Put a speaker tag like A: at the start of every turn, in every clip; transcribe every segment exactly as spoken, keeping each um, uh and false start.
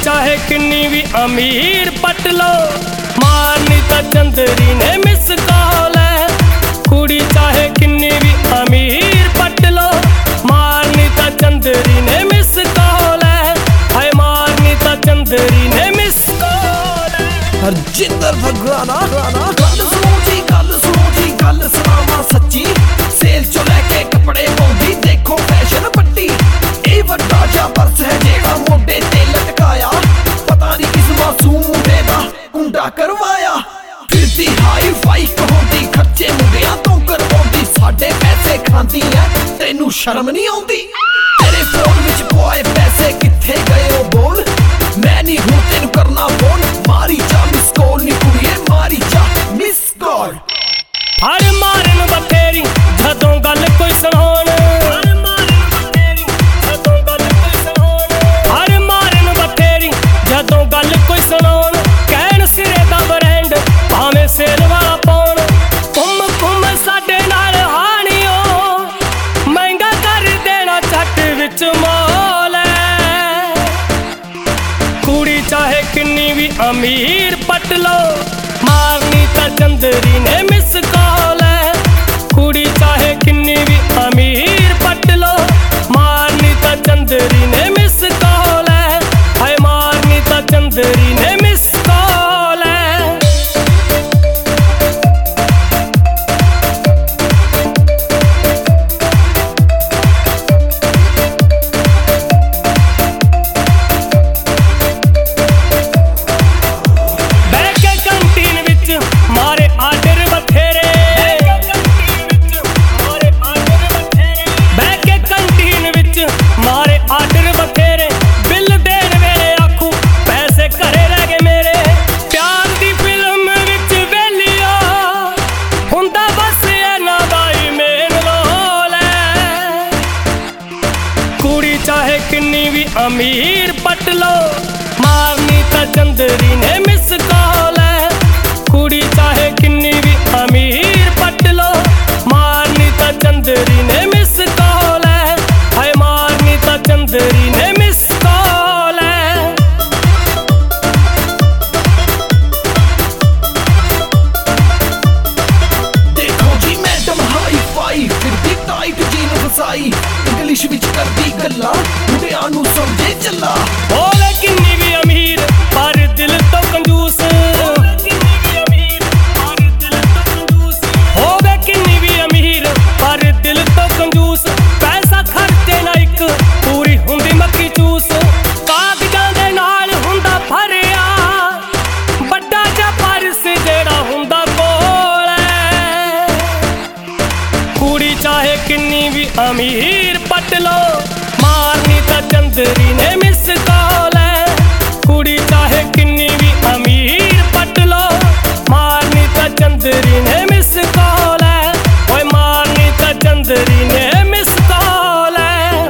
A: चाहे किन्नी भी अमीर पट लो, मारनी तो चंदरी ने मिस कॉल है। कुड़ी चाहे किन्नी भी अमीर पट लो, मारनी तो चंदरी ने मिस कॉल है। हाय मारनी तो चंदरी ने मिस कॉल है।
B: हरजिंदर भगवाना गल सुनो जी गल सुनो जी गल सुनावा सच्ची, सेल चो लैके कपड़े पाउंदी देखो फैशन पट्टी। ए वड्डा जा पर्स है जेड़ा मोढे ते लटकाया, पता नहीं किस मासूम मुंडे दा कुंडा करवाया। फिरदी हाई फाई कहौंदी खर्चे मुंडियां तो करवाउंदी, साडे पैसे खांदी है तेनू शर्म नहीं आउंदी। तेरे फोन विच पवाए पैसे कित्थे गए ओ बोल, मैं नहीं हूं तेनू करना फोन। मारी जा मिस कॉल नी कुड़िए मारी जा मिस कॉल।
A: हर मारन बथेरी जदों गल कोई सुनाउण, हर मारन बथेरी जदों गल कोई सुनाउण, हर मारन बथेरी जदों गल कोई सुनाउण। कहण सिरे दा ब्रांड भावें सेल वाला पाउण, घुम घुम साडे नाल हाणियो महंगा कर देना झट विच मोल है। कुड़ी चाहे किन्नी भी अमीर पट लो, मारनी ता चंदरी ने मिस कॉल है। कुड़ी चाहे किन्नी भी अमीर पट लो, मारनी ता चंदरी ने मिस कॉल है। हाय मारनी ता चंदरी ने मिस कॉल है। चाहे किन्नी भी अमीर पट लो, मारनी ता चंदरी ने मिस कॉल है। कुड़ी चाहे किन्नी भी अमीर पट लो, मारनी ता चंदरी ने मिस कॉल है। हाय मारनी ता चंदरी ने मिस कॉल है।
B: देखो जी मैडम हाई फाई फिरदी टाइट जीन फसाई, इंग्लिश विच करदी गल्लां मुंडियां नू समझे चला।
A: होवे किन्नी भी अमीर पर दिल तो कंजूस, होवे किन्नी भी अमीर पर दिल तो कंजूस, होवे किन्नी भी अमीर पर दिल तो कंजूस। पैसा खर्चे ना इक पूरी हुंदी मक्की चूस, कागजां दे नाल हुंदा भरिया बड्डा जा पर्स जेड़ा हुंदा कोल है। कुड़ी चाहे किन्नी भी अमीर पट लो, मारनी ता चंदरी ने मिस कॉल है। कुड़ी चाहे किन्नी भी अमीर पट लो, मारनी ता चंदरी ने मिस कॉल है। ओए मारनी ता चंदरी ने मिस कॉल है।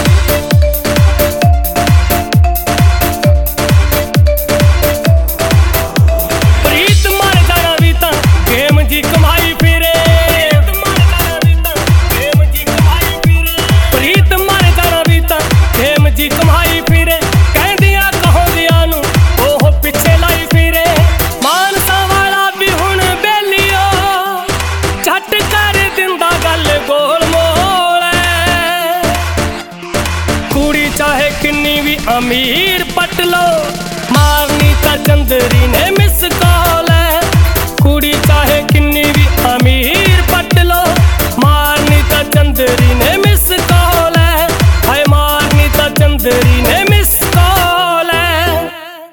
A: प्रीत मर जाना भी तां गेम जी कमाई फिरे, प्रीत मर जाना भी तां गेम जी कमाई फिरे। कहदियां कहोंदियां नू ओह पिछे लाई फिरे, मानसा वाला भी हुण बेलियो झट कर दिंदा गल गोल मोल है। कुड़ी चाहे किन्नी भी अमीर पट लो, मारनी ता चंदरी ने मिस